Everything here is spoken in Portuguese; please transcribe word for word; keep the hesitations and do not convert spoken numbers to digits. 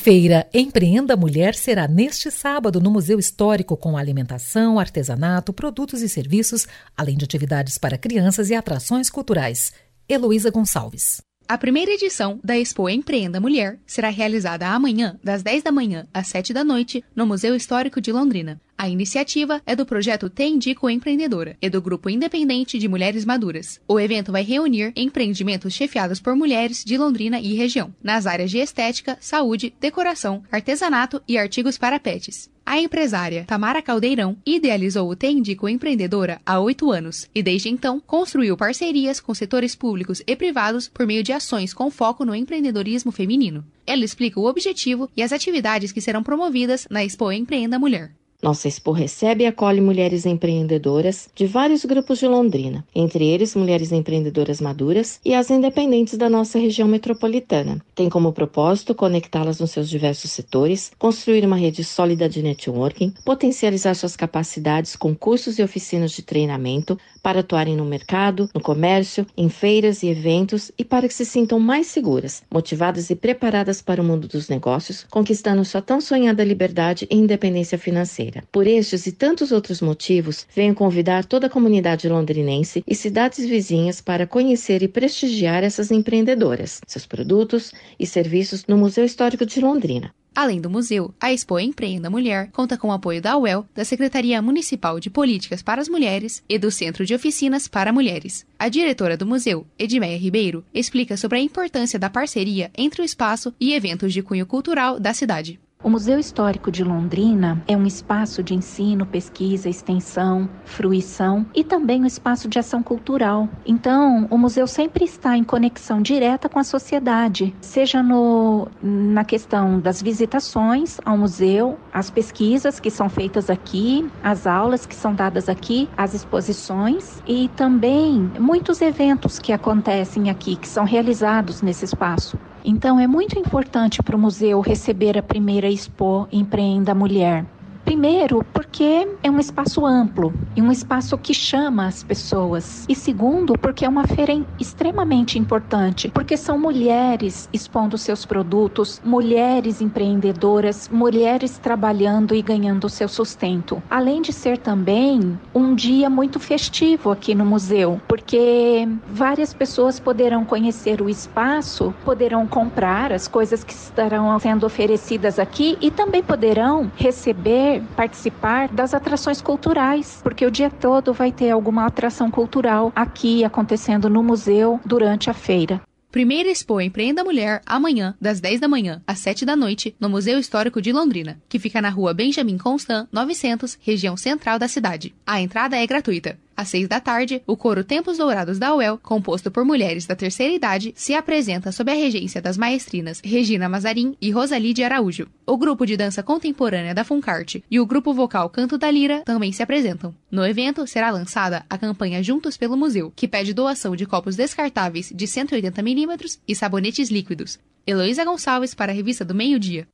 Feira Empreenda Mulher será neste sábado no Museu Histórico com alimentação, artesanato, produtos e serviços, além de atividades para crianças e atrações culturais. Heloísa Gonçalves. A primeira edição da Expo Empreenda Mulher será realizada amanhã, das dez da manhã às sete da noite, no Museu Histórico de Londrina. A iniciativa é do projeto Te Indico Empreendedora e do Grupo Independente de Mulheres Maduras. O evento vai reunir empreendimentos chefiados por mulheres de Londrina e região, nas áreas de estética, saúde, decoração, artesanato e artigos para pets. A empresária Tamara Caldeirão idealizou o Te Indico Empreendedora há oito anos e, desde então, construiu parcerias com setores públicos e privados por meio de ações com foco no empreendedorismo feminino. Ela explica o objetivo e as atividades que serão promovidas na Expo Empreenda Mulher. Nossa Expo recebe e acolhe mulheres empreendedoras de vários grupos de Londrina, entre eles mulheres empreendedoras maduras e as independentes da nossa região metropolitana. Tem como propósito conectá-las nos seus diversos setores, construir uma rede sólida de networking, potencializar suas capacidades com cursos e oficinas de treinamento para atuarem no mercado, no comércio, em feiras e eventos e para que se sintam mais seguras, motivadas e preparadas para o mundo dos negócios, conquistando sua tão sonhada liberdade e independência financeira. Por estes e tantos outros motivos, venho convidar toda a comunidade londrinense e cidades vizinhas para conhecer e prestigiar essas empreendedoras, seus produtos e serviços no Museu Histórico de Londrina. Além do museu, a Expo Empreenda Mulher conta com o apoio da U E L, da Secretaria Municipal de Políticas para as Mulheres e do Centro de Oficinas para Mulheres. A diretora do museu, Edmeia Ribeiro, explica sobre a importância da parceria entre o espaço e eventos de cunho cultural da cidade. O Museu Histórico de Londrina é um espaço de ensino, pesquisa, extensão, fruição e também um espaço de ação cultural. Então, o museu sempre está em conexão direta com a sociedade, seja no, na questão das visitações ao museu, as pesquisas que são feitas aqui, as aulas que são dadas aqui, as exposições e também muitos eventos que acontecem aqui, que são realizados nesse espaço. Então, é muito importante para o museu receber a primeira Expo Empreenda Mulher. Primeiro, porque é um espaço amplo e um espaço que chama as pessoas. E segundo, porque é uma feira extremamente importante, porque são mulheres expondo seus produtos, mulheres empreendedoras, mulheres trabalhando e ganhando seu sustento. Além de ser também um dia muito festivo aqui no museu, porque várias pessoas poderão conhecer o espaço, poderão comprar as coisas que estarão sendo oferecidas aqui e também poderão receber participar das atrações culturais, porque o dia todo vai ter alguma atração cultural aqui acontecendo no museu durante a feira. Primeira Expo Empreenda Mulher, amanhã, das dez da manhã às sete da noite, no Museu Histórico de Londrina, que fica na rua Benjamin Constant, novecentos, região central da cidade. A entrada é gratuita. Às seis da tarde, o coro Tempos Dourados da U E L, composto por mulheres da terceira idade, se apresenta sob a regência das maestrinas Regina Mazarim e Rosalide Araújo. O grupo de dança contemporânea da Funcarte e o grupo vocal Canto da Lira também se apresentam. No evento, será lançada a campanha Juntos pelo Museu, que pede doação de copos descartáveis de cento e oitenta milímetros e sabonetes líquidos. Heloísa Gonçalves para a Revista do Meio Dia.